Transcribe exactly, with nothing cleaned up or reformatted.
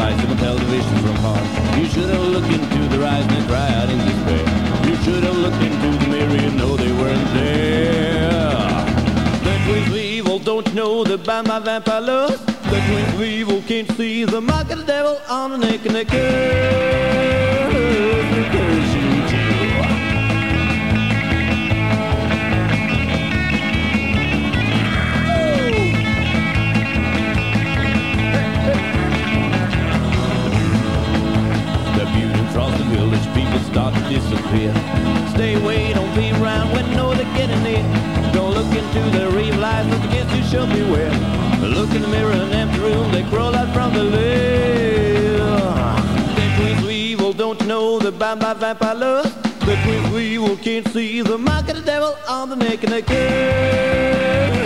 eyes on television from home. You should have looked into their eyes and cry out in despair. You should have looked into the mirror and know they weren't there. The twins of evil don't know that by my vampire love. The twins of evil can't see the mark of the devil on the neck and the curse. The curse you too. Across the village, people start to disappear. Stay away, don't be around when know they're getting near. Don't look into their real life, look against you, show beware. Look in the mirror in an empty room, they crawl out from the lair. The twins of evil don't know they're bound by vampire love. The twins of evil can't see the mark of the devil on the neck and the curve.